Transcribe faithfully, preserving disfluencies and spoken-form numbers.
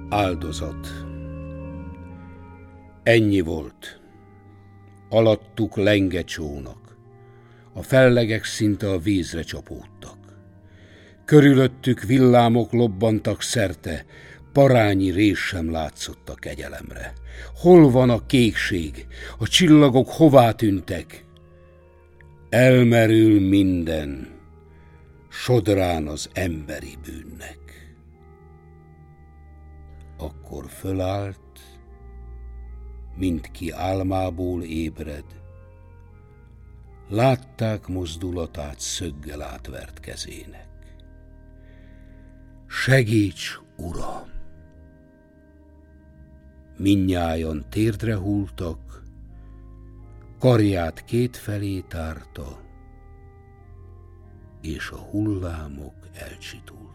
Áldozat. Ennyi volt. Alattuk lenge csónak. A fellegek szinte a vízre csapódtak. Körülöttük villámok lobbantak szerte, parányi rés sem látszott a kegyelemre. Hol van a kékség? A csillagok hová tűntek? Elmerül minden, sodrán az emberi bűnnek. Akkor fölállt, mint ki álmából ébred, látták mozdulatát szöggel átvert kezének. Segíts, Uram! Mindnyájan térdre hulltak, karját kétfelé tárta, és a hullámok elcsitultak.